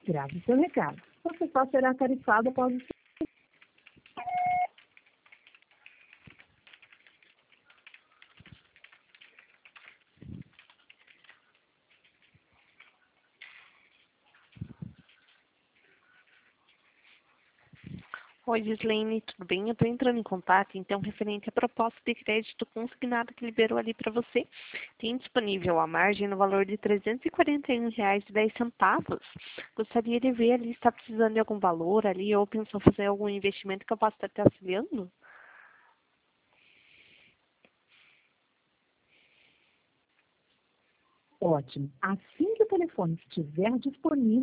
Grave seu recado. Você só será tarifado após o Oi, Gislaine, tudo bem? Eu estou entrando em contato, então, referente à proposta de crédito consignado que liberou ali para você. Tem disponível a margem no valor de R$ 341,10. Gostaria de ver ali se está precisando de algum valor ali ou pensou fazer algum investimento que eu possa estar te auxiliando? ótimo. Assim que o telefone estiver disponível,